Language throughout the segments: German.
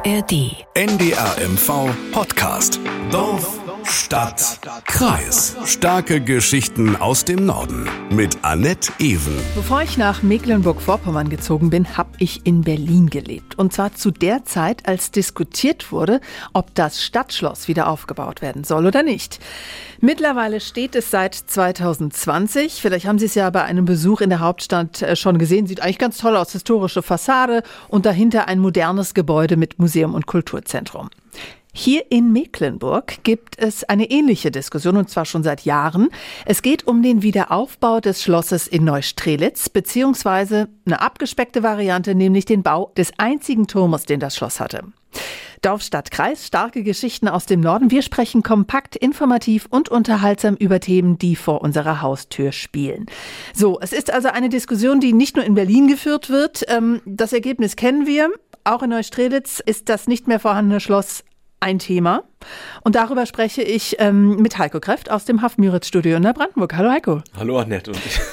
ARD. NDR-MV Podcast. Dorf, Stadt, Kreis. Starke Geschichten aus dem Norden. Mit Annette Ewen. Bevor ich nach Mecklenburg-Vorpommern gezogen bin, habe ich in Berlin gelebt. Und zwar zu der Zeit, als diskutiert wurde, ob das Stadtschloss wieder aufgebaut werden soll oder nicht. Mittlerweile steht es seit 2020. Vielleicht haben Sie es ja bei einem Besuch in der Hauptstadt schon gesehen. Sieht eigentlich ganz toll aus. Historische Fassade und dahinter ein modernes Gebäude mit Museum und Kulturzentrum. Hier in Mecklenburg gibt es eine ähnliche Diskussion, und zwar schon seit Jahren. Es geht um den Wiederaufbau des Schlosses in Neustrelitz, beziehungsweise eine abgespeckte Variante, nämlich den Bau des einzigen Turmes, den das Schloss hatte. Dorf, Stadt, Kreis, starke Geschichten aus dem Norden. Wir sprechen kompakt, informativ und unterhaltsam über Themen, die vor unserer Haustür spielen. So, es ist also eine Diskussion, die nicht nur in Berlin geführt wird. Das Ergebnis kennen wir. Auch in Neustrelitz ist das nicht mehr vorhandene Schloss ein Thema. Und darüber spreche ich mit Heiko Kreft aus dem Haff-Müritz-Studio in Neubrandenburg. Hallo Heiko. Hallo Annette.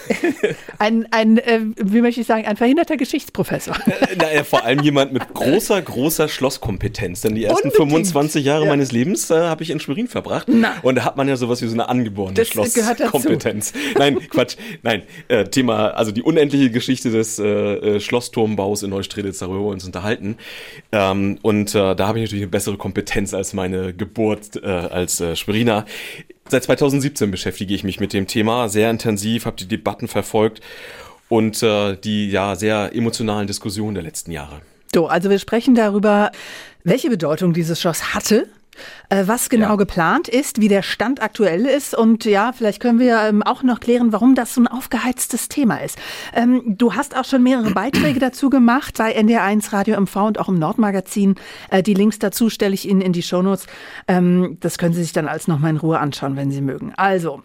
Wie möchte ich sagen, ein verhinderter Geschichtsprofessor. Vor allem jemand mit großer Schlosskompetenz. Denn die ersten 25 Jahre meines Lebens habe ich in Schwerin verbracht. Und da hat man ja sowas wie so eine angeborene Schlosskompetenz. Nein, Quatsch. Nein, Thema, also die unendliche Geschichte des Schlossturmbaus in Neustrelitz, darüber wir uns unterhalten. Da habe ich natürlich eine bessere Kompetenz als meine Geburt als Schweriner. Seit 2017 beschäftige ich mich mit dem Thema sehr intensiv, habe die Debatten verfolgt und die sehr emotionalen Diskussionen der letzten Jahre. So, also wir sprechen darüber, welche Bedeutung dieses Schloss hatte, was genau geplant ist, wie der Stand aktuell ist und vielleicht können wir auch noch klären, warum das so ein aufgeheiztes Thema ist. Du hast auch schon mehrere Beiträge dazu gemacht bei NDR1 Radio MV und auch im Nordmagazin. Die Links dazu stelle ich Ihnen in die Shownotes. Das können Sie sich dann alles nochmal in Ruhe anschauen, wenn Sie mögen. Also,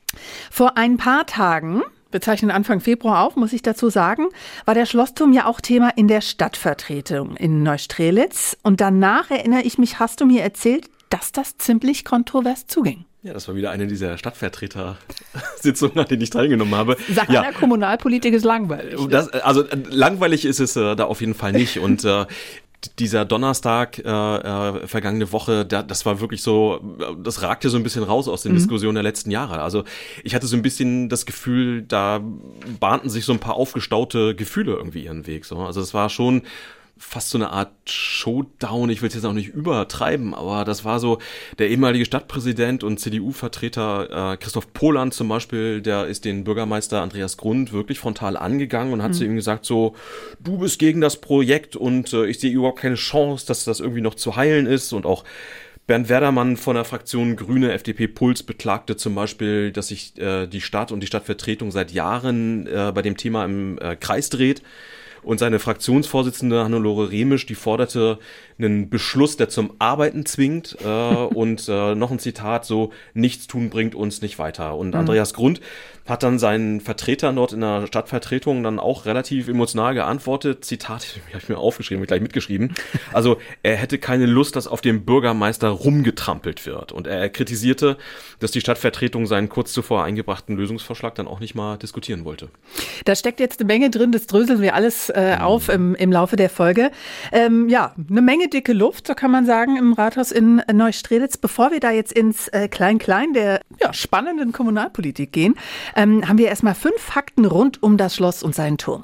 vor ein paar Tagen, wir zeichnen Anfang Februar auf, muss ich dazu sagen, war der Schlossturm ja auch Thema in der Stadtvertretung in Neustrelitz. Und danach, erinnere ich mich, hast du mir erzählt, dass das ziemlich kontrovers zuging. Ja, das war wieder eine dieser Stadtvertreter-Sitzungen, an denen ich teilgeinggenommen habe. Sag einer Kommunalpolitik ist langweilig. Langweilig ist es da auf jeden Fall nicht. Und dieser Donnerstag, vergangene Woche, das war wirklich so, das ragte so ein bisschen raus aus den Diskussionen der letzten Jahre. Also ich hatte so ein bisschen das Gefühl, da bahnten sich so ein paar aufgestaute Gefühle irgendwie ihren Weg. So. Also es war schon fast so eine Art Showdown, ich will es jetzt auch nicht übertreiben, aber das war so, der ehemalige Stadtpräsident und CDU-Vertreter Christoph Pohland zum Beispiel, der ist den Bürgermeister Andreas Grund wirklich frontal angegangen und hat zu ihm gesagt so, du bist gegen das Projekt und ich sehe überhaupt keine Chance, dass das irgendwie noch zu heilen ist. Und auch Bernd Werdermann von der Fraktion Grüne FDP Puls beklagte zum Beispiel, dass sich die Stadt und die Stadtvertretung seit Jahren bei dem Thema im Kreis dreht. Und seine Fraktionsvorsitzende Hannelore Remisch, die forderte einen Beschluss, der zum Arbeiten zwingt und noch ein Zitat so, nichts tun bringt uns nicht weiter. Und Andreas Grund hat dann seinen Vertretern dort in der Stadtvertretung dann auch relativ emotional geantwortet. Zitat, habe ich mir aufgeschrieben, habe ich gleich mitgeschrieben. Also er hätte keine Lust, dass auf dem Bürgermeister rumgetrampelt wird. Und er kritisierte, dass die Stadtvertretung seinen kurz zuvor eingebrachten Lösungsvorschlag dann auch nicht mal diskutieren wollte. Da steckt jetzt eine Menge drin, das dröseln wir alles auf im Laufe der Folge. Eine Menge dicke Luft, so kann man sagen, im Rathaus in Neustrelitz. Bevor wir da jetzt ins Klein-Klein der spannenden Kommunalpolitik gehen, haben wir erstmal 5 Fakten rund um das Schloss und seinen Turm.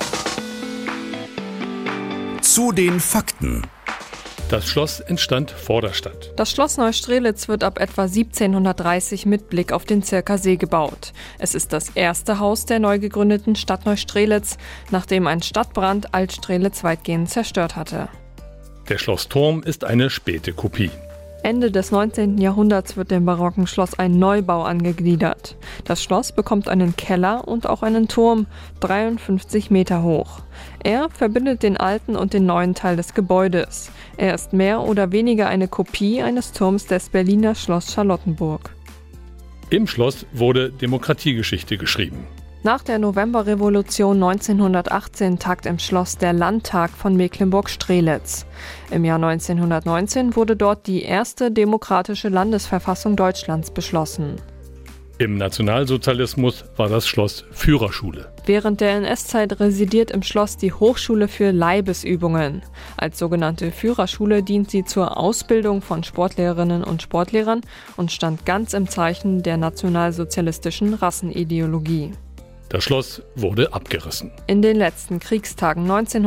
Zu den Fakten. Das Schloss entstand vor der Stadt. Das Schloss Neustrelitz wird ab etwa 1730 mit Blick auf den Zirkersee gebaut. Es ist das erste Haus der neu gegründeten Stadt Neustrelitz, nachdem ein Stadtbrand Alt-Strelitz weitgehend zerstört hatte. Der Schlossturm ist eine späte Kopie. Ende des 19. Jahrhunderts wird dem barocken Schloss ein Neubau angegliedert. Das Schloss bekommt einen Keller und auch einen Turm, 53 Meter hoch. Er verbindet den alten und den neuen Teil des Gebäudes. Er ist mehr oder weniger eine Kopie eines Turms des Berliner Schloss Charlottenburg. Im Schloss wurde Demokratiegeschichte geschrieben. Nach der Novemberrevolution 1918 tagt im Schloss der Landtag von Mecklenburg-Strelitz. Im Jahr 1919 wurde dort die erste demokratische Landesverfassung Deutschlands beschlossen. Im Nationalsozialismus war das Schloss Führerschule. Während der NS-Zeit residiert im Schloss die Hochschule für Leibesübungen. Als sogenannte Führerschule dient sie zur Ausbildung von Sportlehrerinnen und Sportlehrern und stand ganz im Zeichen der nationalsozialistischen Rassenideologie. Das Schloss wurde abgerissen. In den letzten Kriegstagen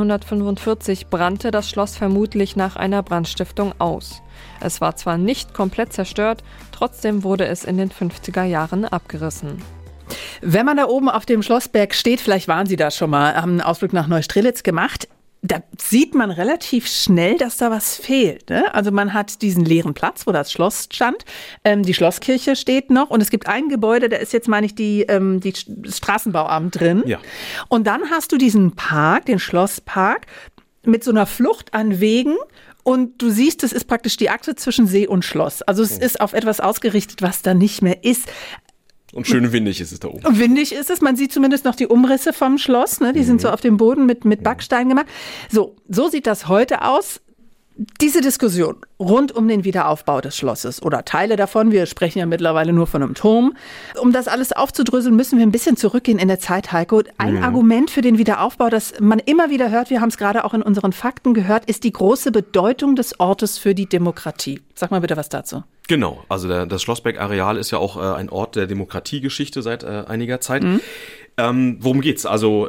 1945 brannte das Schloss vermutlich nach einer Brandstiftung aus. Es war zwar nicht komplett zerstört, trotzdem wurde es in den 50er Jahren abgerissen. Wenn man da oben auf dem Schlossberg steht, vielleicht waren Sie da schon mal, haben einen Ausflug nach Neustrelitz gemacht, da sieht man relativ schnell, dass da was fehlt. Ne? Also man hat diesen leeren Platz, wo das Schloss stand. Die Schlosskirche steht noch und es gibt ein Gebäude, da ist jetzt, meine ich, die Straßenbauamt drin. Ja. Und dann hast du diesen Park, den Schlosspark, mit so einer Flucht an Wegen. Und du siehst, es ist praktisch die Achse zwischen See und Schloss. Also es ist auf etwas ausgerichtet, was da nicht mehr ist. Und schön windig ist es da oben. Windig ist es, man sieht zumindest noch die Umrisse vom Schloss, ne? Die sind so auf dem Boden mit Backstein gemacht. So sieht das heute aus. Diese Diskussion rund um den Wiederaufbau des Schlosses oder Teile davon, wir sprechen ja mittlerweile nur von einem Turm, um das alles aufzudröseln, müssen wir ein bisschen zurückgehen in der Zeit, Heiko. Ein Argument für den Wiederaufbau, das man immer wieder hört, wir haben es gerade auch in unseren Fakten gehört, ist die große Bedeutung des Ortes für die Demokratie. Sag mal bitte was dazu. Genau, also das Schlossberg-Areal ist ja auch ein Ort der Demokratiegeschichte seit einiger Zeit. Worum geht's? Also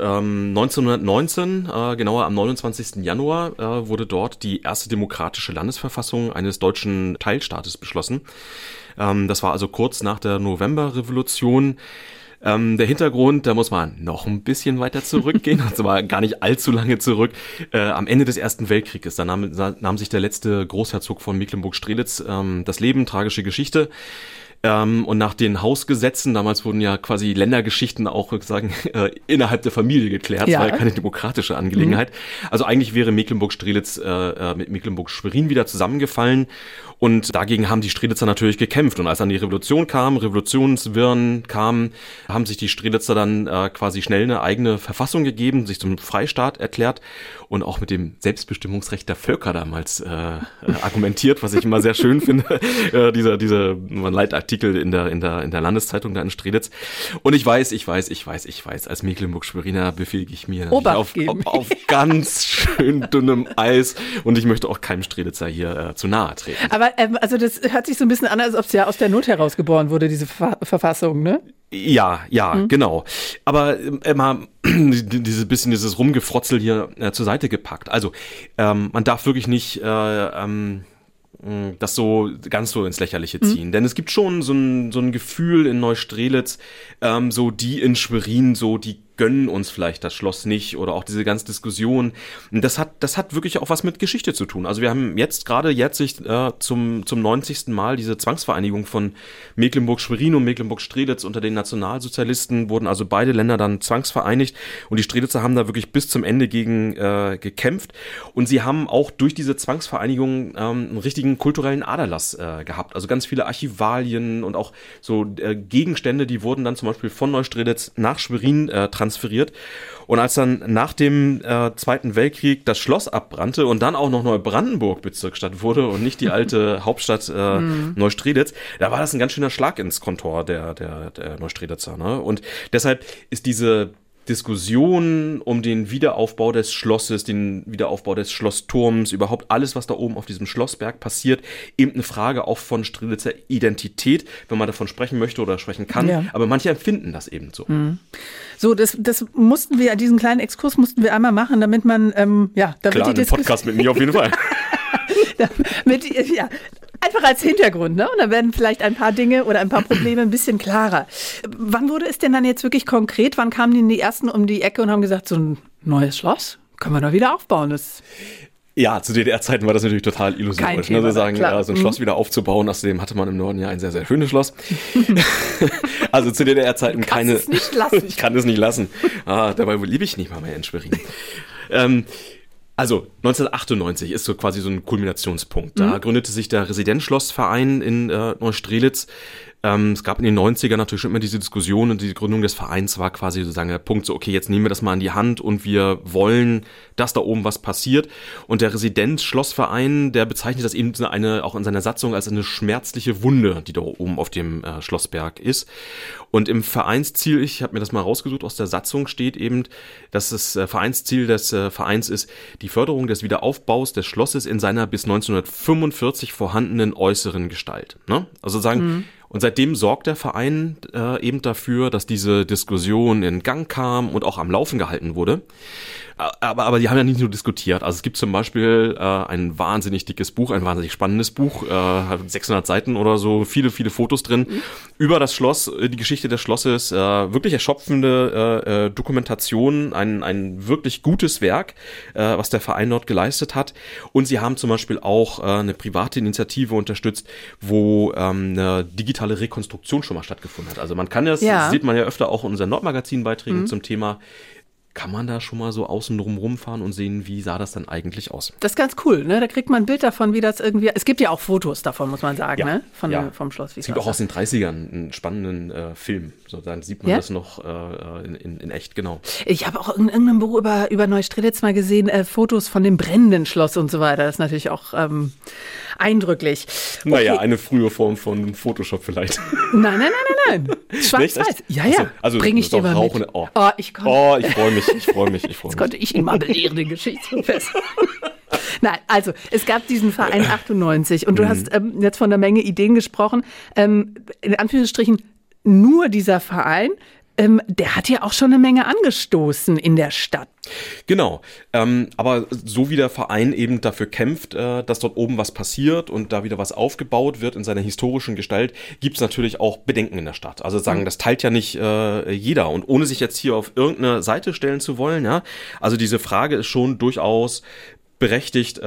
1919, genauer am 29. Januar, wurde dort die erste demokratische Landesverfassung eines deutschen Teilstaates beschlossen. Das war also kurz nach der Novemberrevolution. Der Hintergrund, da muss man noch ein bisschen weiter zurückgehen, und zwar gar nicht allzu lange zurück. Am Ende des Ersten Weltkrieges, da nahm sich der letzte Großherzog von Mecklenburg-Strelitz das Leben, tragische Geschichte. Und nach den Hausgesetzen, damals wurden ja quasi Ländergeschichten auch sozusagen innerhalb der Familie geklärt. Das war ja keine demokratische Angelegenheit. Also eigentlich wäre Mecklenburg-Strelitz mit Mecklenburg-Schwerin wieder zusammengefallen. Und dagegen haben die Strelitzer natürlich gekämpft. Und als dann die Revolution kam, Revolutionswirren kamen, haben sich die Strelitzer dann quasi schnell eine eigene Verfassung gegeben, sich zum Freistaat erklärt und auch mit dem Selbstbestimmungsrecht der Völker damals argumentiert, was ich immer sehr schön finde. Dieser Leitartikel in der Landeszeitung da in Strelitz. Und ich weiß, als Mecklenburg-Schweriner befähige ich mir auf ganz schön dünnem Eis und ich möchte auch keinem Strelitzer hier zu nahe treten. Aber also das hört sich so ein bisschen an, als ob es ja aus der Not heraus geboren wurde, diese Verfassung, ne? Ja, genau. Aber immer dieses Rumgefrotzel hier zur Seite gepackt. Also man darf wirklich nicht das ganz so ins Lächerliche ziehen. Denn es gibt schon so ein Gefühl in Neustrelitz, so die in Schwerin, so die gönnen uns vielleicht das Schloss nicht oder auch diese ganze Diskussion. Und das hat wirklich auch was mit Geschichte zu tun. Also wir haben jetzt gerade jährlich zum 90. Mal diese Zwangsvereinigung von Mecklenburg-Schwerin und Mecklenburg-Strelitz unter den Nationalsozialisten, wurden also beide Länder dann zwangsvereinigt und die Strelitzer haben da wirklich bis zum Ende gegen gekämpft und sie haben auch durch diese Zwangsvereinigung einen richtigen kulturellen Aderlass gehabt. Also ganz viele Archivalien und auch so Gegenstände, die wurden dann zum Beispiel von Neustrelitz nach Schwerin transferiert. Und als dann nach dem Zweiten Weltkrieg das Schloss abbrannte und dann auch noch Neubrandenburg Bezirksstadt wurde und nicht die alte Hauptstadt Neustrelitz, da war das ein ganz schöner Schlag ins Kontor der Neustrelitzer. Ne? Und deshalb ist diese Diskussion um den Wiederaufbau des Schlosses, den Wiederaufbau des Schlossturms, überhaupt alles, was da oben auf diesem Schlossberg passiert, eben eine Frage auch von Strelitzer Identität, wenn man davon sprechen möchte oder sprechen kann. Ja. Aber manche empfinden das eben so. So, das mussten wir, diesen kleinen Exkurs mussten wir einmal machen, damit man, Klar, den Podcast mit mir auf jeden Fall. Einfach als Hintergrund, ne? Und dann werden vielleicht ein paar Dinge oder ein paar Probleme ein bisschen klarer. Wann wurde es denn dann jetzt wirklich konkret? Wann kamen denn die Ersten um die Ecke und haben gesagt, so ein neues Schloss können wir doch wieder aufbauen? Ja, zu DDR-Zeiten war das natürlich total illusorisch, ne? So ein Schloss wieder aufzubauen. Außerdem hatte man im Norden ja ein sehr, sehr schönes Schloss. Also zu DDR-Zeiten keine. Es nicht lassen. Ich kann es nicht lassen. Dabei liebe ich nicht mal mehr in Schwerin. Also 1998 ist so quasi so ein Kulminationspunkt. Da gründete sich der Residenzschlossverein in Neustrelitz. Es gab in den 90ern natürlich schon immer diese Diskussion und die Gründung des Vereins war quasi sozusagen der Punkt, so okay, jetzt nehmen wir das mal in die Hand und wir wollen, dass da oben was passiert. Und der Residenzschlossverein, der bezeichnet das eben auch in seiner Satzung als eine schmerzliche Wunde, die da oben auf dem Schlossberg ist. Und im Vereinsziel, ich habe mir das mal rausgesucht, aus der Satzung steht eben, dass das Vereinsziel des Vereins ist, die Förderung des Wiederaufbaus des Schlosses in seiner bis 1945 vorhandenen äußeren Gestalt. Ne? Also sagen, und seitdem sorgt der Verein eben dafür, dass diese Diskussion in Gang kam und auch am Laufen gehalten wurde. Aber die haben ja nicht nur diskutiert. Also es gibt zum Beispiel ein wahnsinnig dickes Buch, ein wahnsinnig spannendes Buch, 600 Seiten oder so, viele, viele Fotos drin, über das Schloss, die Geschichte des Schlosses, wirklich erschöpfende Dokumentation, ein wirklich gutes Werk, was der Verein dort geleistet hat. Und sie haben zum Beispiel auch eine private Initiative unterstützt, wo eine digitale Rekonstruktion schon mal stattgefunden hat. Also man kann das sieht man ja öfter auch in unseren Nordmagazin-Beiträgen zum Thema. Kann man da schon mal so außen drum rumfahren und sehen, wie sah das dann eigentlich aus? Das ist ganz cool, ne? Da kriegt man ein Bild davon, wie das irgendwie. Es gibt ja auch Fotos davon, muss man sagen, ja, ne? Vom Schloss. Es gibt auch aus den 30ern einen spannenden Film. So, dann sieht man das noch in echt, genau. Ich habe auch in irgendeinem Buch über Neustrelitz mal gesehen, Fotos von dem brennenden Schloss und so weiter. Das ist natürlich auch eindrücklich. Okay. Naja, eine frühe Form von Photoshop vielleicht. Nein. Schwarz-Weiß. Ja. Also bringe ich dir mal mit. Ich freue mich. Jetzt konnte ich ihn mal belehren, den Geschichtsprofessor. Nein, also es gab diesen Verein 98 und du hast jetzt von der Menge Ideen gesprochen. In Anführungsstrichen nur dieser Verein, der hat ja auch schon eine Menge angestoßen in der Stadt. Genau, aber so wie der Verein eben dafür kämpft, dass dort oben was passiert und da wieder was aufgebaut wird in seiner historischen Gestalt, gibt es natürlich auch Bedenken in der Stadt. Also sagen, das teilt ja nicht jeder. Und ohne sich jetzt hier auf irgendeine Seite stellen zu wollen, ja, also diese Frage ist schon durchaus berechtigt,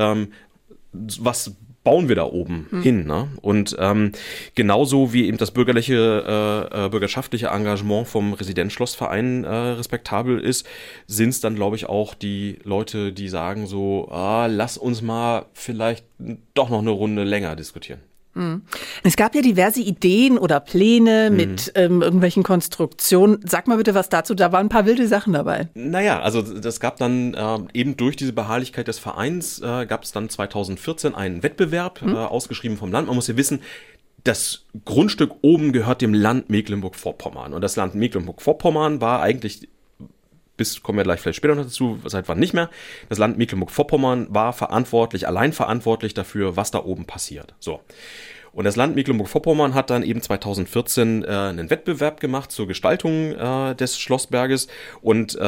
was bauen wir da oben hin, ne? Und genauso wie eben das bürgerschaftliche Engagement vom Residenzschlossverein respektabel ist, sind es dann, glaube ich, auch die Leute, die sagen so, lass uns mal vielleicht doch noch eine Runde länger diskutieren. Es gab ja diverse Ideen oder Pläne mit irgendwelchen Konstruktionen. Sag mal bitte was dazu, da waren ein paar wilde Sachen dabei. Naja, also das gab dann eben durch diese Beharrlichkeit des Vereins, gab es dann 2014 einen Wettbewerb, ausgeschrieben vom Land. Man muss ja wissen, das Grundstück oben gehört dem Land Mecklenburg-Vorpommern. Und das Land Mecklenburg-Vorpommern war eigentlich, kommen wir gleich vielleicht später noch dazu, seit wann nicht mehr, das Land Mecklenburg-Vorpommern war allein verantwortlich dafür, was da oben passiert. So. Und das Land Mecklenburg-Vorpommern hat dann eben 2014 einen Wettbewerb gemacht zur Gestaltung des Schlossberges und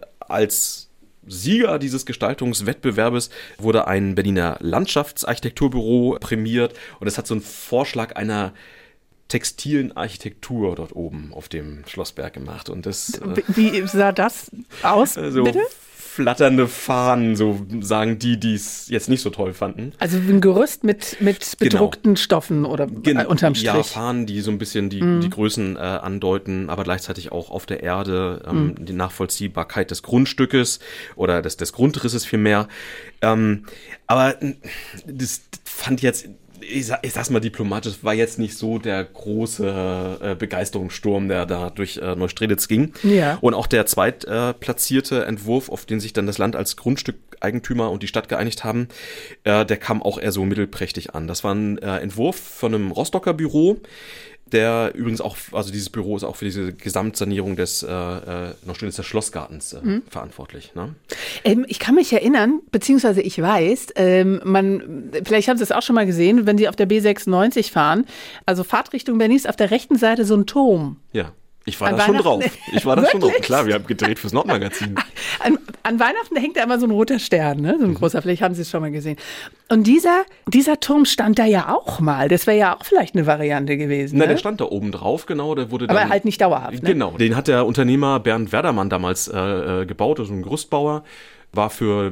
als Sieger dieses Gestaltungswettbewerbes wurde ein Berliner Landschaftsarchitekturbüro prämiert und es hat so einen Vorschlag einer textilen Architektur dort oben auf dem Schlossberg gemacht. Und das, wie sah das aus, so bitte? Flatternde Fahnen, so sagen die es jetzt nicht so toll fanden. Also ein Gerüst mit bedruckten Stoffen oder unterm Strich. Ja, Fahnen, die so ein bisschen die Größen andeuten, aber gleichzeitig auch auf der Erde die Nachvollziehbarkeit des Grundstückes oder des Grundrisses vielmehr. Aber das fand jetzt, ich sag's mal diplomatisch, war jetzt nicht so der große Begeisterungssturm, der da durch Neustrelitz ging. Ja. Und auch der zweitplatzierte Entwurf, auf den sich dann das Land als Grundstückeigentümer und die Stadt geeinigt haben, der kam auch eher so mittelprächtig an. Das war ein Entwurf von einem Rostocker Büro, der übrigens auch, also dieses Büro ist auch für diese Gesamtsanierung des Neustrelitzer Schlossgartens verantwortlich. Ne? Ich kann mich erinnern, beziehungsweise ich weiß, vielleicht haben Sie es auch schon mal gesehen, wenn Sie auf der B96 fahren, also Fahrtrichtung Berlin ist auf der rechten Seite so ein Turm. Ja. Ich war da schon drauf. Klar, wir haben gedreht fürs Nordmagazin. An Weihnachten hängt da immer so ein roter Stern, ne? So ein großer, vielleicht haben Sie es schon mal gesehen. Und dieser Turm stand da ja auch mal. Das wäre ja auch vielleicht eine Variante gewesen. Na, der stand da oben drauf, genau. Der wurde aber halt nicht dauerhaft, ne? Genau. Den hat der Unternehmer Bernd Werdermann damals gebaut, also ein Gerüstbauer. War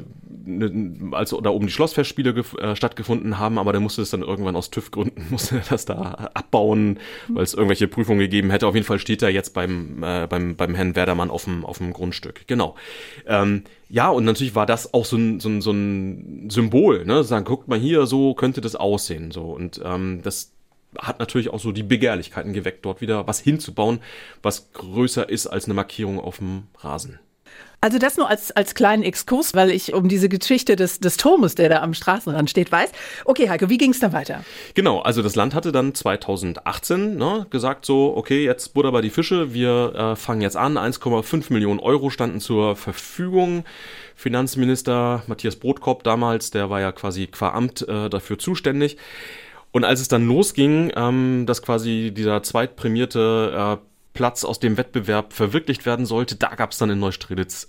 als da oben die Schlossfestspiele stattgefunden haben, aber der musste es dann irgendwann aus TÜV-Gründen, musste das da abbauen, weil es irgendwelche Prüfungen gegeben hätte. Auf jeden Fall steht er jetzt beim Herrn Werdermann auf dem Grundstück. Genau. Ja, und natürlich war das auch so ein Symbol, ne? Sagen, guckt mal hier, so könnte das aussehen. So. Und das hat natürlich auch so die Begehrlichkeiten geweckt, dort wieder was hinzubauen, was größer ist als eine Markierung auf dem Rasen. Also das nur als kleinen Exkurs, weil ich um diese Geschichte des Turmes, der da am Straßenrand steht, weiß. Okay, Heiko, wie ging es dann weiter? Genau, also das Land hatte dann 2018 gesagt so, okay, jetzt Butter bei die Fische, wir fangen jetzt an, 1,5 Millionen Euro standen zur Verfügung. Finanzminister Matthias Brotkorb damals, der war ja quasi qua Amt dafür zuständig. Und als es dann losging, dass quasi dieser zweitprämierte Platz aus dem Wettbewerb verwirklicht werden sollte, da gab es dann in Neustrelitz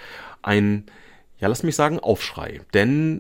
Aufschrei. Denn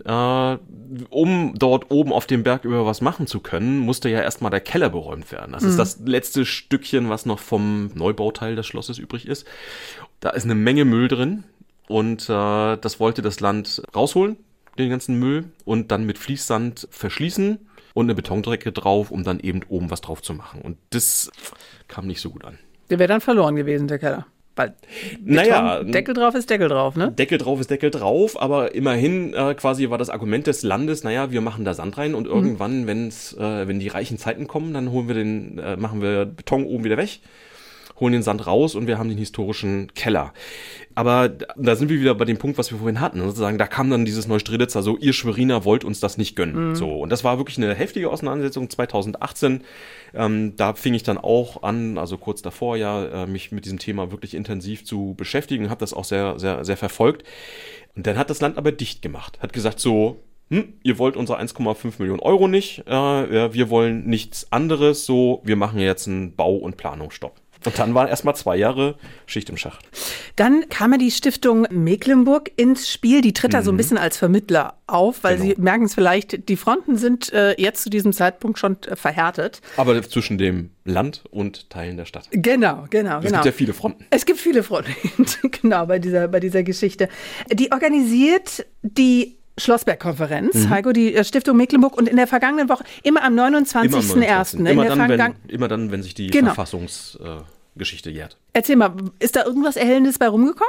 um dort oben auf dem Berg über was machen zu können, musste ja erstmal der Keller beräumt werden. Das ist das letzte Stückchen, was noch vom Neubauteil des Schlosses übrig ist. Da ist eine Menge Müll drin und das wollte das Land rausholen, den ganzen Müll, und dann mit Fließsand verschließen und eine Betondecke drauf, um dann eben oben was drauf zu machen. Und das kam nicht so gut an. Der wäre dann verloren gewesen, der Keller. Weil Deckel drauf ist Deckel drauf, ne? Deckel drauf ist Deckel drauf, aber immerhin quasi war das Argument des Landes, wir machen da Sand rein und irgendwann, wenn die reichen Zeiten kommen, dann machen wir Beton oben wieder weg, holen den Sand raus und wir haben den historischen Keller. Aber da sind wir wieder bei dem Punkt, was wir vorhin hatten. Sozusagen, da kam dann dieses Neustrelitzer, so, ihr Schweriner wollt uns das nicht gönnen. So, und das war wirklich eine heftige Auseinandersetzung 2018. Da fing ich dann auch an, also kurz davor mich mit diesem Thema wirklich intensiv zu beschäftigen, habe das auch sehr, sehr, sehr verfolgt. Und dann hat das Land aber dicht gemacht, hat gesagt so, ihr wollt unsere 1,5 Millionen Euro nicht, wir wollen nichts anderes, so, wir machen jetzt einen Bau- und Planungsstopp. Und dann waren erstmal 2 Jahre Schicht im Schacht. Dann kam ja die Stiftung Mecklenburg ins Spiel. Die tritt da so ein bisschen als Vermittler auf, weil Sie merken es vielleicht, die Fronten sind jetzt zu diesem Zeitpunkt schon verhärtet. Aber zwischen dem Land und Teilen der Stadt. Genau. Es gibt ja viele Fronten. Es gibt viele Fronten, genau, bei dieser Geschichte. Die organisiert die Schlossberg-Konferenz, Heiko, die Stiftung Mecklenburg, und in der vergangenen Woche, immer am 29.01. Immer dann, wenn sich die Verfassungsgeschichte jährt. Erzähl mal, ist da irgendwas Erhellendes bei rumgekommen?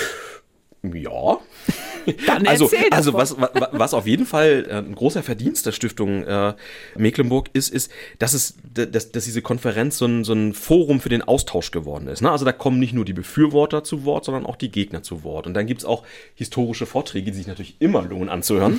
Ja. Dann also erzähl was auf jeden Fall ein großer Verdienst der Stiftung Mecklenburg ist, dass diese Konferenz so ein Forum für den Austausch geworden ist. Ne? Also da kommen nicht nur die Befürworter zu Wort, sondern auch die Gegner zu Wort. Und dann gibt's auch historische Vorträge, die sich natürlich immer lohnen anzuhören,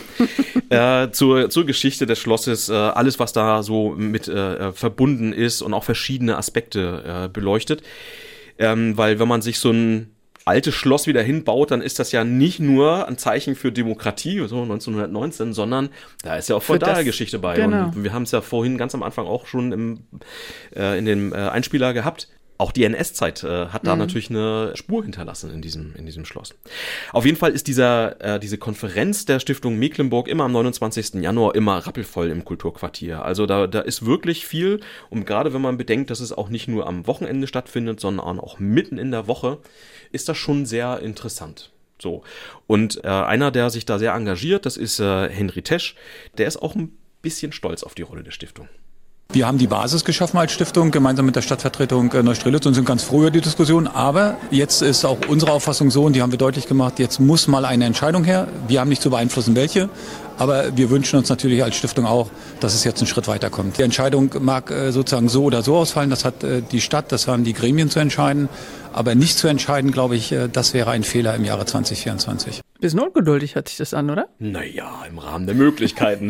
zur Geschichte des Schlosses, alles, was da so mit verbunden ist und auch verschiedene Aspekte beleuchtet. Weil wenn man sich so ein altes Schloss wieder hinbaut, dann ist das ja nicht nur ein Zeichen für Demokratie, so 1919, sondern da ist ja auch Feudalgeschichte bei. Genau. Und wir haben es ja vorhin ganz am Anfang auch schon in dem Einspieler gehabt. Auch die NS-Zeit hat da natürlich eine Spur hinterlassen in diesem Schloss. Auf jeden Fall ist diese Konferenz der Stiftung Mecklenburg immer am 29. Januar immer rappelvoll im Kulturquartier. Also da ist wirklich viel. Und gerade wenn man bedenkt, dass es auch nicht nur am Wochenende stattfindet, sondern auch mitten in der Woche, ist das schon sehr interessant. So. Und einer, der sich da sehr engagiert, das ist Henry Tesch. Der ist auch ein bisschen stolz auf die Rolle der Stiftung. Wir haben die Basis geschaffen als Stiftung, gemeinsam mit der Stadtvertretung Neustrelitz, und sind ganz froh über die Diskussion. Aber jetzt ist auch unsere Auffassung so, und die haben wir deutlich gemacht, jetzt muss mal eine Entscheidung her. Wir haben nicht zu beeinflussen, welche. Aber wir wünschen uns natürlich als Stiftung auch, dass es jetzt einen Schritt weiterkommt. Die Entscheidung mag sozusagen so oder so ausfallen. Das hat die Stadt, das haben die Gremien zu entscheiden. Aber nicht zu entscheiden, glaube ich, das wäre ein Fehler im Jahre 2024. Bisschen ungeduldig hört sich das an, oder? Naja, im Rahmen der Möglichkeiten,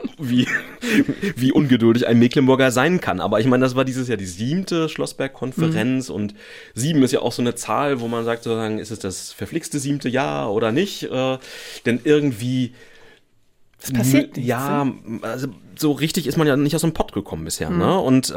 wie ungeduldig ein Mecklenburger sein kann. Aber ich meine, das war dieses Jahr die 7. Schlossberg-Konferenz und 7 ist ja auch so eine Zahl, wo man sagt, sozusagen, ist es das verflixte 7. Jahr oder nicht? Denn irgendwie... Das passiert nicht. Ja, also so richtig ist man ja nicht aus dem Pott gekommen bisher. Ne? Und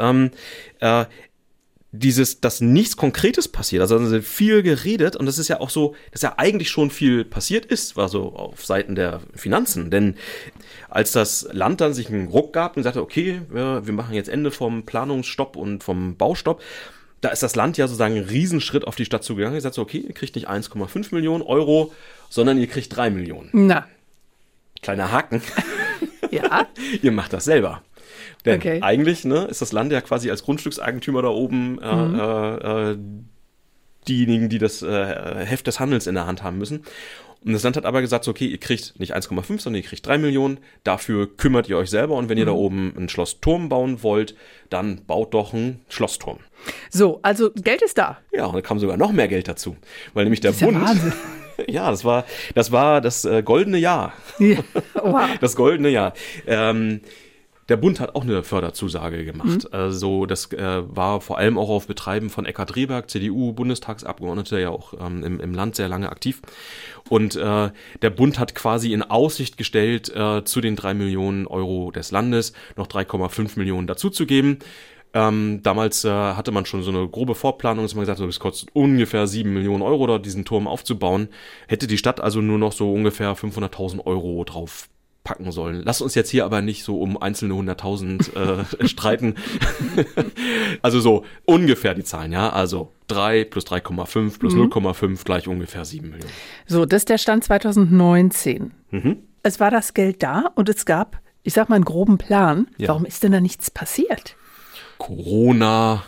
dass nichts Konkretes passiert, also viel geredet, und das ist ja auch so, dass ja eigentlich schon viel passiert ist, war so auf Seiten der Finanzen, denn als das Land dann sich einen Ruck gab und sagte, okay, wir machen jetzt Ende vom Planungsstopp und vom Baustopp, da ist das Land ja sozusagen einen Riesenschritt auf die Stadt zugegangen und gesagt, okay, ihr kriegt nicht 1,5 Millionen Euro, sondern ihr kriegt 3 Millionen. Na. Kleiner Haken. Ja. Ihr macht das selber. Denn eigentlich ist das Land ja quasi als Grundstückseigentümer da oben diejenigen, die das Heft des Handels in der Hand haben müssen. Und das Land hat aber gesagt, so, okay, ihr kriegt nicht 1,5, sondern ihr kriegt 3 Millionen. Dafür kümmert ihr euch selber. Und wenn ihr da oben einen Schlossturm bauen wollt, dann baut doch einen Schlossturm. So, also Geld ist da. Ja, und da kam sogar noch mehr Geld dazu. Weil nämlich der Das ist ja Bund... Wahnsinn. Ja, das war das goldene Jahr. Ja. Wow. Das goldene Jahr. Der Bund hat auch eine Förderzusage gemacht. Also das war vor allem auch auf Betreiben von Eckhard Rehberg, CDU-Bundestagsabgeordneter, ja auch im Land sehr lange aktiv. Und der Bund hat quasi in Aussicht gestellt, zu den 3 Millionen Euro des Landes noch 3,5 Millionen dazuzugeben. Damals hatte man schon so eine grobe Vorplanung, dass man gesagt hat, es kostet ungefähr 7 Millionen Euro, da diesen Turm aufzubauen. Hätte die Stadt also nur noch so ungefähr 500.000 Euro drauf packen sollen. Lass uns jetzt hier aber nicht so um einzelne 100.000 streiten. Also so ungefähr die Zahlen, ja. Also 3 plus 3,5 plus 0,5 gleich ungefähr 7 Millionen. So, das ist der Stand 2019. Es war das Geld da und es gab, ich sag mal, einen groben Plan. Ja. Warum ist denn da nichts passiert? Corona,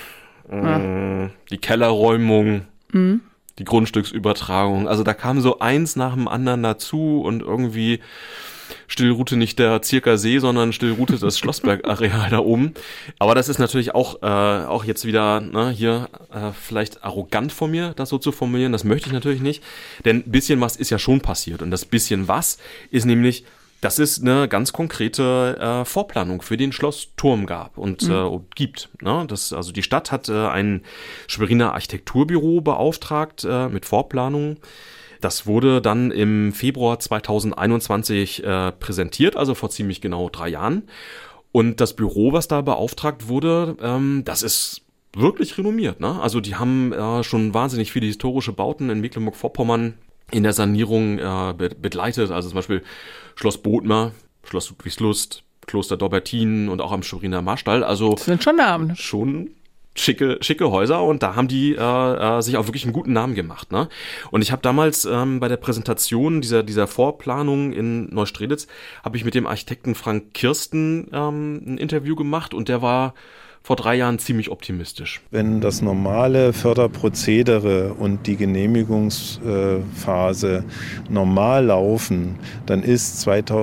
die Kellerräumung, die Grundstücksübertragung. Also da kam so eins nach dem anderen dazu und irgendwie Stillroute nicht der Zirker See, sondern Stillroute das Schlossberg-Areal da oben. Aber das ist natürlich auch jetzt wieder hier vielleicht arrogant von mir, das so zu formulieren. Das möchte ich natürlich nicht. Denn ein bisschen was ist ja schon passiert. Und das bisschen was ist nämlich, dass es eine ganz konkrete Vorplanung für den Schlossturm gab und gibt. Ne? Also die Stadt hat ein Schweriner Architekturbüro beauftragt mit Vorplanung. Das wurde dann im Februar 2021 präsentiert, also vor ziemlich genau 3 Jahren. Und das Büro, was da beauftragt wurde, das ist wirklich renommiert. Ne? Also die haben schon wahnsinnig viele historische Bauten in Mecklenburg-Vorpommern in der Sanierung begleitet, also zum Beispiel Schloss Bothmer, Schloss Ludwigslust, Kloster Dobbertin und auch am Schweriner Marstall. Also Das sind schon Namen. schon schicke Häuser und da haben die sich auch wirklich einen guten Namen gemacht. Ne? Und ich habe damals bei der Präsentation dieser Vorplanung in Neustrelitz, habe ich mit dem Architekten Frank Kirsten ein Interview gemacht und der war vor 3 Jahren ziemlich optimistisch. Wenn das normale Förderprozedere und die Genehmigungsphase normal laufen, dann ist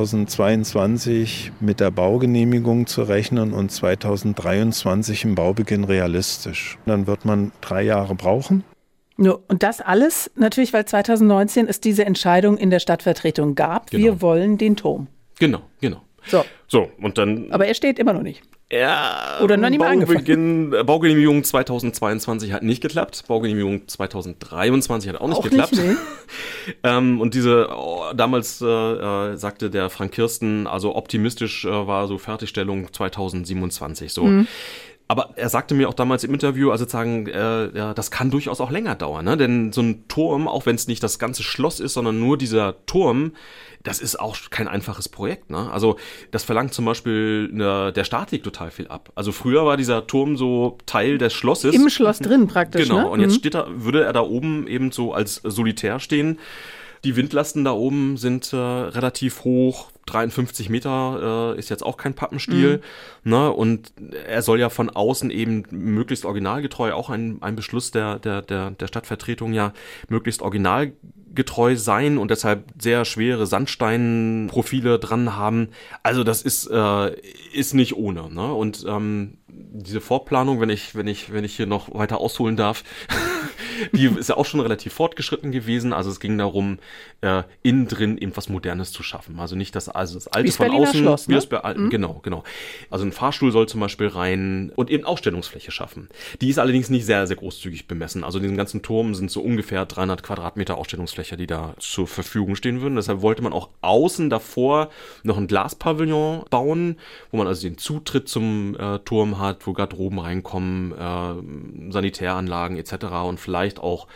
2022 mit der Baugenehmigung zu rechnen und 2023 im Baubeginn realistisch. Dann wird man 3 Jahre brauchen. No, und das alles natürlich, weil 2019 es diese Entscheidung in der Stadtvertretung gab. Genau. Wir wollen den Turm. Genau. So, und dann... Aber er steht immer noch nicht. Ja, Oder noch nicht mal angefangen. Baugenehmigung 2022 hat nicht geklappt. Baugenehmigung 2023 hat auch nicht geklappt. Nicht, nee. Und damals sagte der Frank Kirsten, also optimistisch war so Fertigstellung 2027 so. Aber er sagte mir auch damals im Interview, also sagen, das kann durchaus auch länger dauern, ne? Denn so ein Turm, auch wenn es nicht das ganze Schloss ist, sondern nur dieser Turm, das ist auch kein einfaches Projekt, ne? Also das verlangt zum Beispiel der Statik total viel ab. Also früher war dieser Turm so Teil des Schlosses. Im Schloss drin praktisch, Genau, ne? und jetzt würde er da oben eben so als solitär stehen. Die Windlasten da oben sind relativ hoch, 53 Meter ist jetzt auch kein Pappenstiel. Ne? Und er soll ja von außen eben möglichst originalgetreu, auch ein Beschluss der Stadtvertretung ja, möglichst originalgetreu sein und deshalb sehr schwere Sandsteinprofile dran haben. Also das ist nicht ohne. Ne? Und diese Vorplanung, wenn ich hier noch weiter ausholen darf, die ist ja auch schon relativ fortgeschritten gewesen. Also es ging darum, innen drin eben was Modernes zu schaffen. Also nicht das alte von Berliner außen. Schloss, ne? Genau. Also ein Fahrstuhl soll zum Beispiel rein und eben Ausstellungsfläche schaffen. Die ist allerdings nicht sehr, sehr großzügig bemessen. Also diesen ganzen Turm sind so ungefähr 300 Quadratmeter Ausstellungsfläche, die da zur Verfügung stehen würden. Deshalb wollte man auch außen davor noch ein Glaspavillon bauen, wo man also den Zutritt zum Turm hat, wo Garderoben reinkommen, Sanitäranlagen etc. und vielleicht auch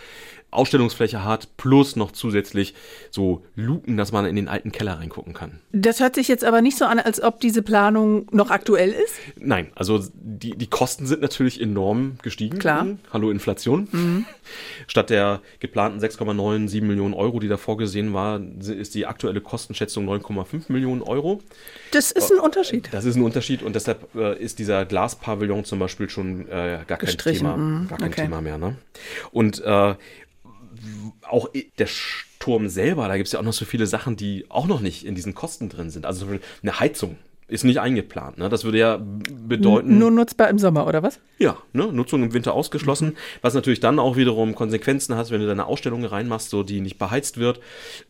Ausstellungsfläche hat, plus noch zusätzlich so Luken, dass man in den alten Keller reingucken kann. Das hört sich jetzt aber nicht so an, als ob diese Planung noch aktuell ist. Nein, also die Kosten sind natürlich enorm gestiegen. Klar. Hallo Inflation. Mhm. Statt der geplanten 6,97 Millionen Euro, die da vorgesehen war, ist die aktuelle Kostenschätzung 9,5 Millionen Euro. Das ist ein Unterschied. Das ist ein Unterschied und deshalb ist dieser Glaspavillon zum Beispiel schon gar kein Thema mehr. Ne? Und auch der Turm selber, da gibt es ja auch noch so viele Sachen, die auch noch nicht in diesen Kosten drin sind. Also eine Heizung ist nicht eingeplant. Ne? Das würde ja bedeuten... Nur nutzbar im Sommer, oder was? Ja, ne? Nutzung im Winter ausgeschlossen. Was natürlich dann auch wiederum Konsequenzen hat, wenn du deine Ausstellung reinmachst, so die nicht beheizt wird.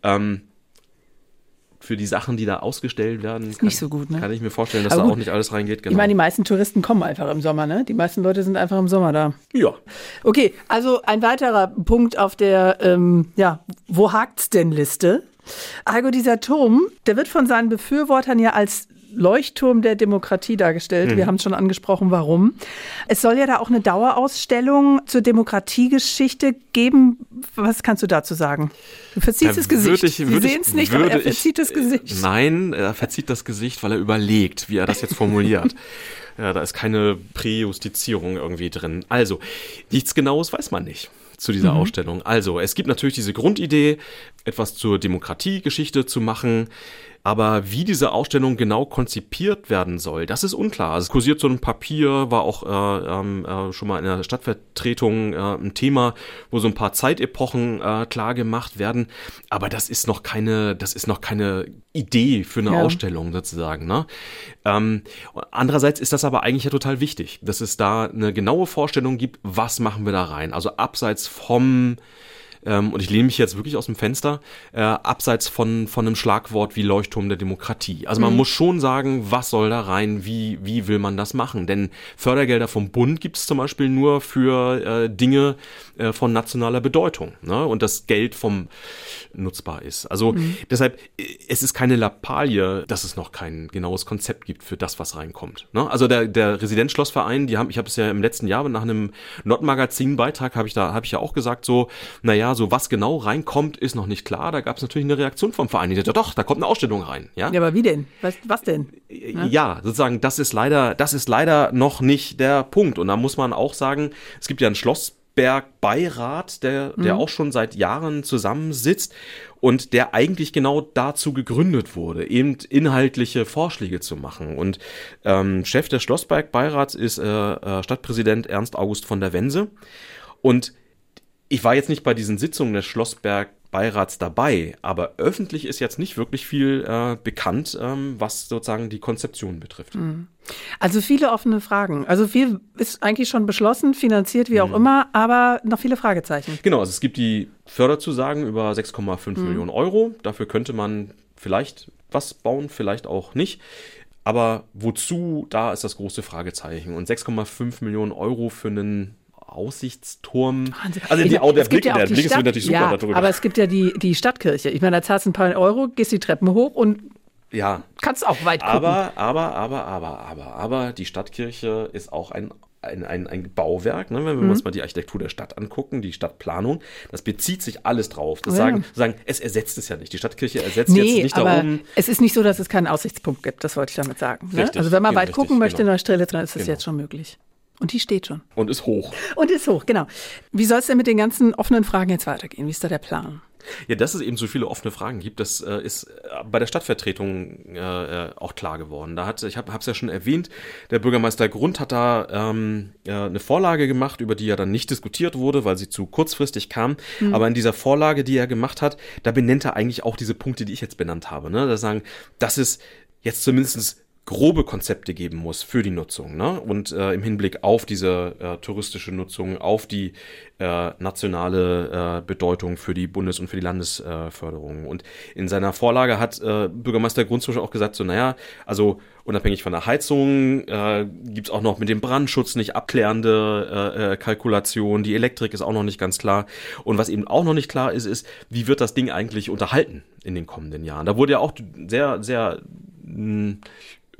Für die Sachen, die da ausgestellt werden, nicht so gut, ne? Kann ich mir vorstellen, dass da auch nicht alles reingeht. Genau. Ich meine, die meisten Touristen kommen einfach im Sommer, ne? Die meisten Leute sind einfach im Sommer da. Ja. Okay, also ein weiterer Punkt auf der, wo hakt's denn Liste? Argo, dieser Turm, der wird von seinen Befürwortern ja als Leuchtturm der Demokratie dargestellt. Wir haben es schon angesprochen, warum. Es soll ja da auch eine Dauerausstellung zur Demokratiegeschichte geben. Was kannst du dazu sagen? Du verziehst das Gesicht. Sie sehen es nicht, aber er verzieht das Gesicht. Nein, er verzieht das Gesicht, weil er überlegt, wie er das jetzt formuliert. Ja, da ist keine Präjustizierung irgendwie drin. Also, nichts Genaues weiß man nicht zu dieser Ausstellung. Also, es gibt natürlich diese Grundidee, etwas zur Demokratiegeschichte zu machen. Aber wie diese Ausstellung genau konzipiert werden soll, das ist unklar. Also es kursiert so ein Papier, war auch schon mal in der Stadtvertretung ein Thema, wo so ein paar Zeitepochen klar gemacht werden. Aber das ist noch keine Idee für eine Ausstellung sozusagen. Ne? Andererseits ist das aber eigentlich ja total wichtig, dass es da eine genaue Vorstellung gibt, was machen wir da rein. Also abseits vom und ich lehne mich jetzt wirklich aus dem Fenster, abseits von einem Schlagwort wie Leuchtturm der Demokratie. Also man muss schon sagen, was soll da rein, wie will man das machen? Denn Fördergelder vom Bund gibt es zum Beispiel nur für Dinge von nationaler Bedeutung, ne? Und das Geld nutzbar ist. Also deshalb, es ist keine Lappalie, dass es noch kein genaues Konzept gibt für das, was reinkommt. Ne? Also der Residenzschlossverein, ich habe es ja im letzten Jahr nach einem Nord-Magazin-Beitrag habe ich ja auch gesagt, so was genau reinkommt, ist noch nicht klar. Da gab es natürlich eine Reaktion vom Verein. Die sagte, doch, da kommt eine Ausstellung rein. Ja, aber wie denn? Was denn? Ja, sozusagen, das ist leider noch nicht der Punkt. Und da muss man auch sagen, es gibt ja einen Schlossberg-Beirat, der auch schon seit Jahren zusammensitzt und der eigentlich genau dazu gegründet wurde, eben inhaltliche Vorschläge zu machen. Und Chef des Schlossberg-Beirats ist Stadtpräsident Ernst August von der Wense. Und ich war jetzt nicht bei diesen Sitzungen des Schlossberg-Beirats dabei, aber öffentlich ist jetzt nicht wirklich viel bekannt, was sozusagen die Konzeption betrifft. Also viele offene Fragen. Also viel ist eigentlich schon beschlossen, finanziert, wie auch immer, aber noch viele Fragezeichen. Genau, also es gibt die Förderzusagen über 6,5 Millionen Euro. Dafür könnte man vielleicht was bauen, vielleicht auch nicht. Aber wozu, da ist das große Fragezeichen. Und 6,5 Millionen Euro für einen Aussichtsturm. Wahnsinn. Also der Blick ist natürlich super darüber. Aber es gibt ja die Stadtkirche. Ich meine, da zahlst du ein paar Euro, gehst die Treppen hoch und kannst auch weit gucken. Aber die Stadtkirche ist auch ein Bauwerk, ne? Wenn wir uns mal die Architektur der Stadt angucken, die Stadtplanung, das bezieht sich alles drauf. Das sagen, es ersetzt es ja nicht. Die Stadtkirche ersetzt jetzt nicht da oben. Es ist nicht so, dass es keinen Aussichtspunkt gibt, das wollte ich damit sagen. Ne? Richtig, also wenn man weit gucken möchte in Neustrelitz, dann ist das jetzt schon möglich. Und die steht schon. Und ist hoch. Genau. Wie soll es denn mit den ganzen offenen Fragen jetzt weitergehen? Wie ist da der Plan? Ja, dass es eben so viele offene Fragen gibt, das ist bei der Stadtvertretung auch klar geworden. Ich habe es ja schon erwähnt, der Bürgermeister Grund hat da eine Vorlage gemacht, über die ja dann nicht diskutiert wurde, weil sie zu kurzfristig kam. Aber in dieser Vorlage, die er gemacht hat, da benennt er eigentlich auch diese Punkte, die ich jetzt benannt habe. Ne? Da sagen, dass es jetzt zumindest grobe Konzepte geben muss für die Nutzung, ne? Und im Hinblick auf diese touristische Nutzung, auf die nationale Bedeutung für die Bundes- und für die Landesförderung. Und in seiner Vorlage hat Bürgermeister Grund auch gesagt, also unabhängig von der Heizung gibt's auch noch mit dem Brandschutz nicht abklärende Kalkulation, die Elektrik ist auch noch nicht ganz klar. Und was eben auch noch nicht klar ist, wie wird das Ding eigentlich unterhalten in den kommenden Jahren? Da wurde ja auch sehr, sehr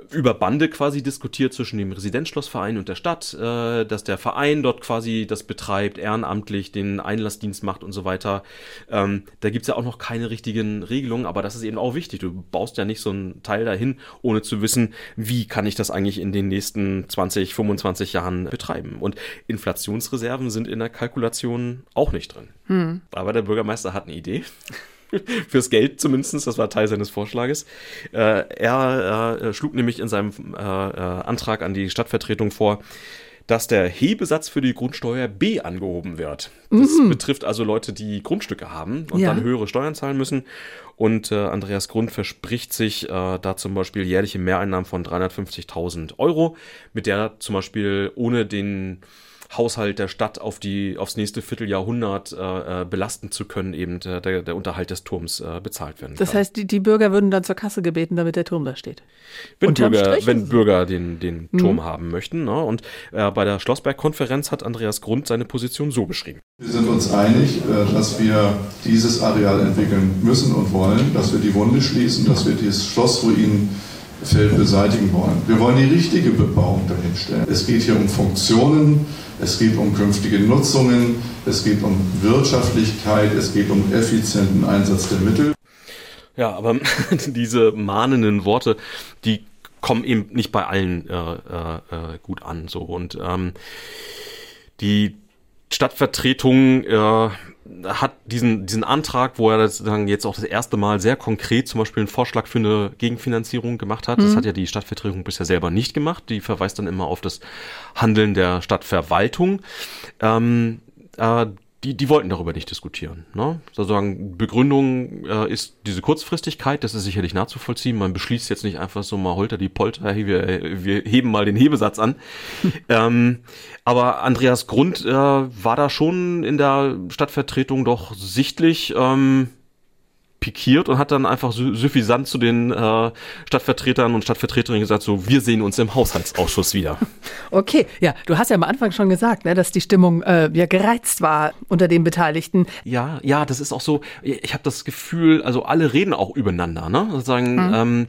über Bande quasi diskutiert zwischen dem Residenzschlossverein und der Stadt, dass der Verein dort quasi das betreibt, ehrenamtlich den Einlassdienst macht und so weiter. Da gibt's ja auch noch keine richtigen Regelungen, aber das ist eben auch wichtig. Du baust ja nicht so ein Teil dahin, ohne zu wissen, wie kann ich das eigentlich in den nächsten 20, 25 Jahren betreiben. Und Inflationsreserven sind in der Kalkulation auch nicht drin. Aber der Bürgermeister hat eine Idee. Fürs Geld zumindest, das war Teil seines Vorschlages. Er schlug nämlich in seinem Antrag an die Stadtvertretung vor, dass der Hebesatz für die Grundsteuer B angehoben wird. Das betrifft also Leute, die Grundstücke haben und dann höhere Steuern zahlen müssen. Und Andreas Grund verspricht sich da zum Beispiel jährliche Mehreinnahmen von 350.000 €, mit der zum Beispiel ohne den Haushalt der Stadt aufs nächste Vierteljahrhundert belasten zu können, eben der Unterhalt des Turms bezahlt werden kann. Das heißt, die Bürger würden dann zur Kasse gebeten, damit der Turm da steht? Wenn Bürger den Turm haben möchten. Ne? Und bei der Schlossberg-Konferenz hat Andreas Grund seine Position so beschrieben. Wir sind uns einig, dass wir dieses Areal entwickeln müssen und wollen, dass wir die Wunde schließen, dass wir dieses Schlossruinenfeld beseitigen wollen. Wir wollen die richtige Bebauung dahinstellen. Es geht hier um Funktionen, es geht um künftige Nutzungen, es geht um Wirtschaftlichkeit, es geht um effizienten Einsatz der Mittel. Ja, aber diese mahnenden Worte, die kommen eben nicht bei allen gut an. So. Und die Stadtvertretung hat diesen Antrag, wo er sozusagen jetzt auch das erste Mal sehr konkret zum Beispiel einen Vorschlag für eine Gegenfinanzierung gemacht hat. Das hat ja die Stadtvertretung bisher selber nicht gemacht. Die verweist dann immer auf das Handeln der Stadtverwaltung. Die wollten darüber nicht diskutieren. Ne? Sozusagen Begründung ist diese Kurzfristigkeit, das ist sicherlich nachzuvollziehen. Man beschließt jetzt nicht einfach so mal holter die Polter, hey, wir heben mal den Hebesatz an. Aber Andreas Grund war da schon in der Stadtvertretung doch sichtlich pikiert und hat dann einfach suffisant zu den Stadtvertretern und Stadtvertreterinnen gesagt, so, wir sehen uns im Haushaltsausschuss wieder. Okay, ja, du hast ja am Anfang schon gesagt, ne, dass die Stimmung gereizt war unter den Beteiligten. Ja, das ist auch so, ich habe das Gefühl, also alle reden auch übereinander, ne? Sozusagen,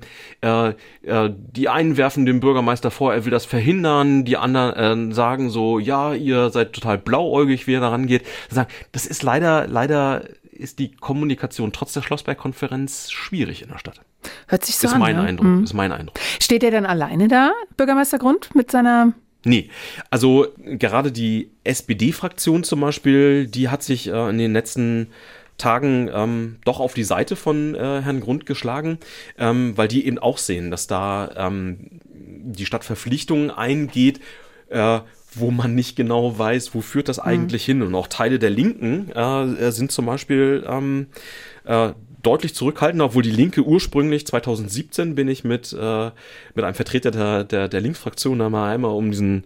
die einen werfen dem Bürgermeister vor, er will das verhindern, die anderen sagen so, ja, ihr seid total blauäugig, wie er da rangeht. Das ist leider ist die Kommunikation trotz der Schlossberg-Konferenz schwierig in der Stadt. Hört sich so an, Ist mein Eindruck. Steht er denn alleine da, Bürgermeister Grund, mit seiner... Nee, also gerade die SPD-Fraktion zum Beispiel, die hat sich in den letzten Tagen doch auf die Seite von Herrn Grund geschlagen, weil die eben auch sehen, dass da die Stadt Verpflichtungen eingeht, wo man nicht genau weiß, wo führt das eigentlich hin. Und auch Teile der Linken sind zum Beispiel deutlich zurückhaltend, obwohl die Linke ursprünglich 2017 bin ich mit einem Vertreter der Linksfraktion da mal einmal um diesen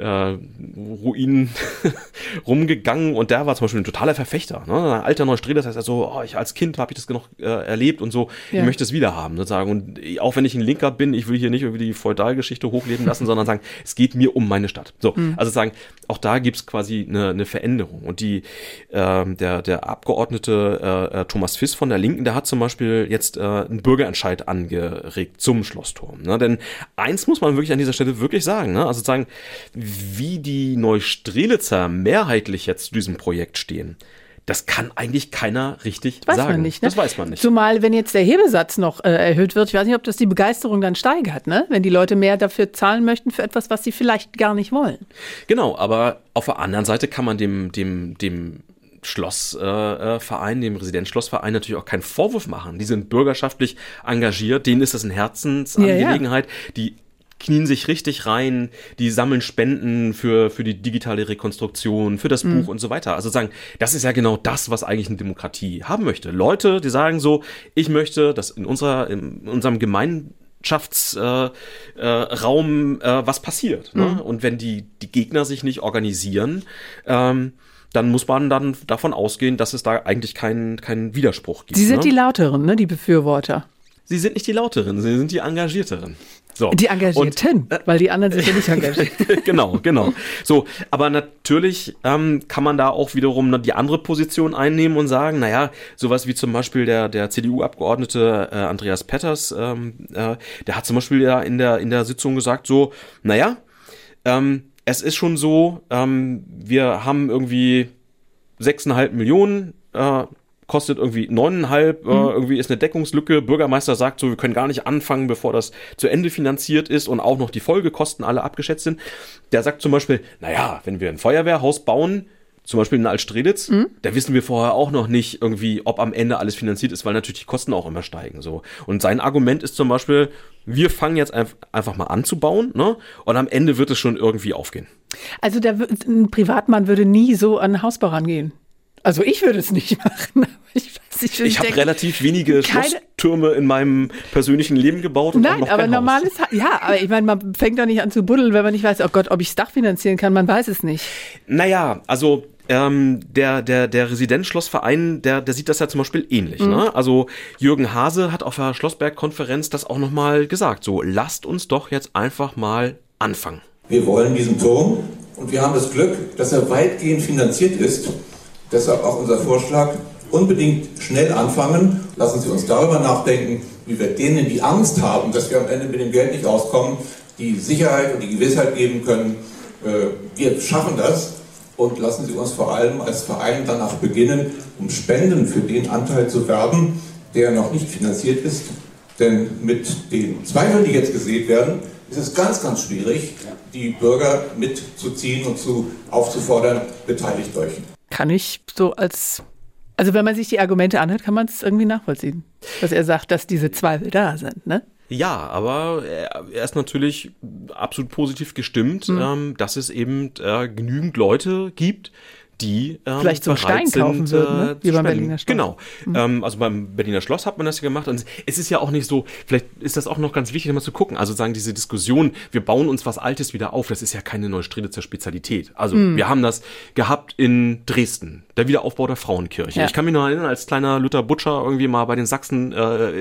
Ruinen rumgegangen und der war zum Beispiel ein totaler Verfechter. Ne? Ein alter Neustrelitz, das heißt also, ich als Kind habe ich das genug erlebt und so, ich möchte es wieder haben sozusagen. Und auch wenn ich ein Linker bin, ich will hier nicht irgendwie die Feudalgeschichte hochleben lassen, sondern sagen, es geht mir um meine Stadt. So, also sagen, auch da gibt's quasi eine Veränderung. Und der Abgeordnete Thomas Fiss von der Linken, der hat zum Beispiel jetzt einen Bürgerentscheid angeregt zum Schlossturm. Ne? Denn eins muss man wirklich an dieser Stelle wirklich sagen, ne? Also sagen, wie die Neustrelitzer mehrheitlich jetzt zu diesem Projekt stehen, das kann eigentlich keiner richtig sagen. Man nicht, ne? Das weiß man nicht. Zumal, wenn jetzt der Hebesatz noch erhöht wird, ich weiß nicht, ob das die Begeisterung dann steigert, ne? Wenn die Leute mehr dafür zahlen möchten für etwas, was sie vielleicht gar nicht wollen. Genau, aber auf der anderen Seite kann man dem Schlossverein, dem Residenzschlossverein natürlich auch keinen Vorwurf machen. Die sind bürgerschaftlich engagiert, denen ist das eine Herzensangelegenheit, die knien sich richtig rein, die sammeln Spenden für die digitale Rekonstruktion, für das Buch und so weiter. Also sagen, das ist ja genau das, was eigentlich eine Demokratie haben möchte. Leute, die sagen so, ich möchte, dass in unserem Gemeinschaftsraum was passiert. Ne? Und wenn die Gegner sich nicht organisieren, dann muss man dann davon ausgehen, dass es da eigentlich keinen Widerspruch gibt. Sie sind die Lauteren, ne, die Befürworter. Sie sind nicht die Lauteren, sie sind die Engagierteren. So. Die Engagierten, weil die anderen sich ja nicht engagieren. Genau. So, aber natürlich kann man da auch wiederum die andere Position einnehmen und sagen, naja, sowas wie zum Beispiel der CDU-Abgeordnete Andreas Petters, der hat zum Beispiel ja in der Sitzung gesagt, so, naja, es ist schon so, wir haben irgendwie 6,5 Millionen, kostet irgendwie 9,5, irgendwie ist eine Deckungslücke. Bürgermeister sagt so, wir können gar nicht anfangen, bevor das zu Ende finanziert ist und auch noch die Folgekosten alle abgeschätzt sind. Der sagt zum Beispiel, naja, wenn wir ein Feuerwehrhaus bauen, zum Beispiel in Altstreditz, da wissen wir vorher auch noch nicht irgendwie, ob am Ende alles finanziert ist, weil natürlich die Kosten auch immer steigen. So. Und sein Argument ist zum Beispiel, wir fangen jetzt einfach mal an zu bauen, ne? Und am Ende wird es schon irgendwie aufgehen. Also ein Privatmann würde nie so an einen Hausbau rangehen. Also ich würde es nicht machen. Ich habe relativ wenige Schlosstürme in meinem persönlichen Leben gebaut. Und nein, auch noch aber kein normales Haus. Ja, aber ich meine, man fängt doch nicht an zu buddeln, wenn man nicht weiß, oh Gott, ob ich das Dach finanzieren kann, man weiß es nicht. Naja, also der Residenzschlossverein, der sieht das ja zum Beispiel ähnlich. Ne? Also Jürgen Hase hat auf der Schlossberg-Konferenz das auch nochmal gesagt. So, lasst uns doch jetzt einfach mal anfangen. Wir wollen diesen Turm und wir haben das Glück, dass er weitgehend finanziert ist. Deshalb auch unser Vorschlag, unbedingt schnell anfangen. Lassen Sie uns darüber nachdenken, wie wir denen, die Angst haben, dass wir am Ende mit dem Geld nicht auskommen, die Sicherheit und die Gewissheit geben können, wir schaffen das. Und lassen Sie uns vor allem als Verein danach beginnen, um Spenden für den Anteil zu werben, der noch nicht finanziert ist. Denn mit den Zweifeln, die jetzt gesät werden, ist es ganz, ganz schwierig, die Bürger mitzuziehen und aufzufordern, beteiligt euch. Kann ich so also wenn man sich die Argumente anhört, kann man es irgendwie nachvollziehen, dass er sagt, dass diese Zweifel da sind, ne? Ja, aber er ist natürlich absolut positiv gestimmt, dass es eben genügend Leute gibt, die vielleicht so einen Stein kaufen würden, ne? Wie beim Berliner Schloss. Genau. Also beim Berliner Schloss hat man das ja gemacht. Und es ist ja auch nicht so, vielleicht ist das auch noch ganz wichtig, mal zu gucken. Also sagen diese Diskussion, wir bauen uns was Altes wieder auf, das ist ja keine Neustreditzer Spezialität. Also wir haben das gehabt in Dresden, der Wiederaufbau der Frauenkirche. Ja. Ich kann mich noch erinnern, als kleiner Luther Butcher irgendwie mal bei den Sachsen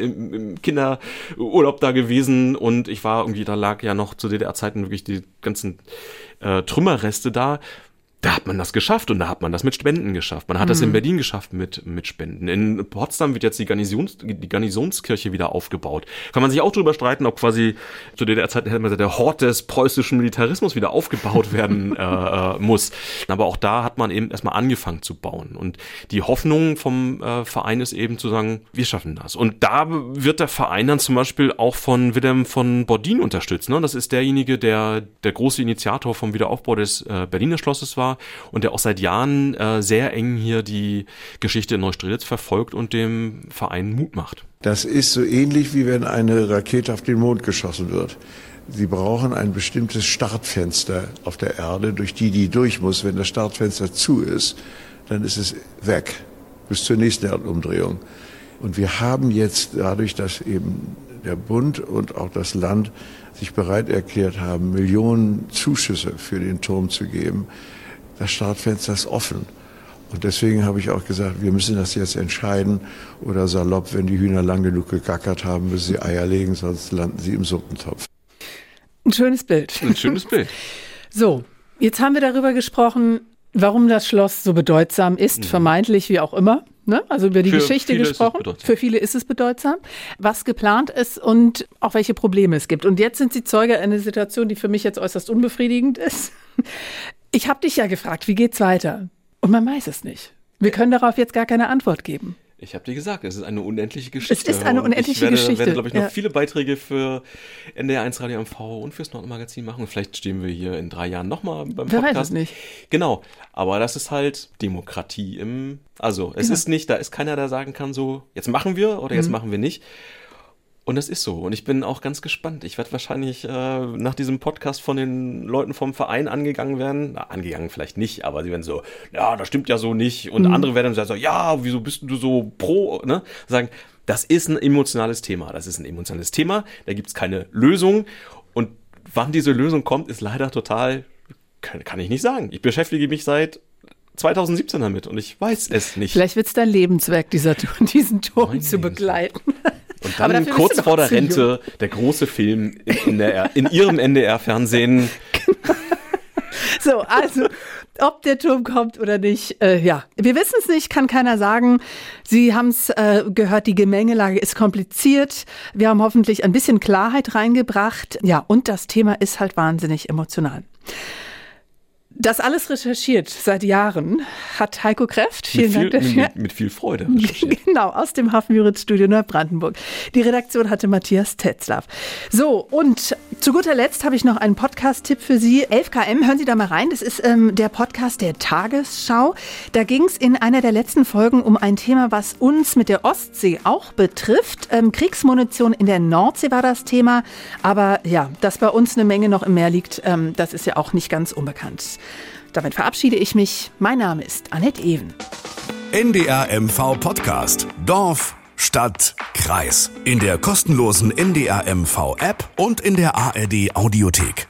im Kinderurlaub da gewesen und ich war irgendwie, da lag ja noch zu DDR-Zeiten wirklich die ganzen Trümmerreste da. Da hat man das geschafft und da hat man das mit Spenden geschafft. Man hat das in Berlin geschafft mit Spenden. In Potsdam wird jetzt die Garnisonskirche wieder aufgebaut. Kann man sich auch drüber streiten, ob quasi zu der Zeit der Hort des preußischen Militarismus wieder aufgebaut werden muss. Aber auch da hat man eben erstmal angefangen zu bauen. Und die Hoffnung vom Verein ist eben zu sagen, wir schaffen das. Und da wird der Verein dann zum Beispiel auch von Willem von Bordin unterstützt. Ne? Das ist derjenige, der große Initiator vom Wiederaufbau des Berliner Schlosses war. Und der auch seit Jahren sehr eng hier die Geschichte in Neustrelitz verfolgt und dem Verein Mut macht. Das ist so ähnlich, wie wenn eine Rakete auf den Mond geschossen wird. Sie brauchen ein bestimmtes Startfenster auf der Erde, durch die durch muss. Wenn das Startfenster zu ist, dann ist es weg, bis zur nächsten Erdumdrehung. Und wir haben jetzt dadurch, dass eben der Bund und auch das Land sich bereit erklärt haben, Millionen Zuschüsse für den Turm zu geben, das Startfenster ist offen. Und deswegen habe ich auch gesagt, wir müssen das jetzt entscheiden. Oder salopp, wenn die Hühner lang genug gegackert haben, müssen sie Eier legen, sonst landen sie im Suppentopf. Ein schönes Bild. Ein schönes Bild. So, jetzt haben wir darüber gesprochen, warum das Schloss so bedeutsam ist, vermeintlich wie auch immer. Ne? Also über die Geschichte gesprochen. Für viele ist es bedeutsam. Was geplant ist und auch welche Probleme es gibt. Und jetzt sind Sie Zeuge einer Situation, die für mich jetzt äußerst unbefriedigend ist. Ich habe dich ja gefragt, wie geht's weiter? Und man weiß es nicht. Wir können darauf jetzt gar keine Antwort geben. Ich habe dir gesagt, es ist eine unendliche Geschichte. Es ist eine unendliche Geschichte. Ich werde, glaube ich, noch viele Beiträge für NDR1 Radio MV und fürs Nordmagazin machen. Und vielleicht stehen wir hier in 3 Jahren nochmal beim Podcast. Wer weiß es nicht. Genau, aber das ist halt Demokratie es ist nicht, da ist keiner, der sagen kann so, jetzt machen wir oder jetzt machen wir nicht. Und das ist so. Und ich bin auch ganz gespannt. Ich werde wahrscheinlich nach diesem Podcast von den Leuten vom Verein angegangen werden. Na, angegangen vielleicht nicht, aber sie werden so, ja, das stimmt ja so nicht. Und andere werden dann sagen, ja, wieso bist du so pro? Ne? Sagen, das ist ein emotionales Thema. Da gibt es keine Lösung. Und wann diese Lösung kommt, ist leider total, kann ich nicht sagen. Ich beschäftige mich seit 2017 damit und ich weiß es nicht. Vielleicht wird es dein Lebenswerk, diesen Turm zu begleiten. Und dann kurz vor der Rente der große Film in ihrem NDR-Fernsehen. So, also, ob der Turm kommt oder nicht, ja, wir wissen es nicht, kann keiner sagen. Sie haben es gehört, die Gemengelage ist kompliziert. Wir haben hoffentlich ein bisschen Klarheit reingebracht. Ja, und das Thema ist halt wahnsinnig emotional. Das alles recherchiert seit Jahren hat Heiko Kreft. Vielen Dank dafür. Mit viel Freude. Genau, aus dem Hafenjurid-Studio Neubrandenburg. Die Redaktion hatte Matthias Tetzlaff. So, und zu guter Letzt habe ich noch einen Podcast-Tipp für Sie. 11KM, hören Sie da mal rein. Das ist der Podcast der Tagesschau. Da ging es in einer der letzten Folgen um ein Thema, was uns mit der Ostsee auch betrifft. Kriegsmunition in der Nordsee war das Thema. Aber ja, dass bei uns eine Menge noch im Meer liegt, das ist ja auch nicht ganz unbekannt. Damit verabschiede ich mich. Mein Name ist Annette Even. NDR MV Podcast. Dorf, Stadt, Kreis. In der kostenlosen NDR MV App und in der ARD Audiothek.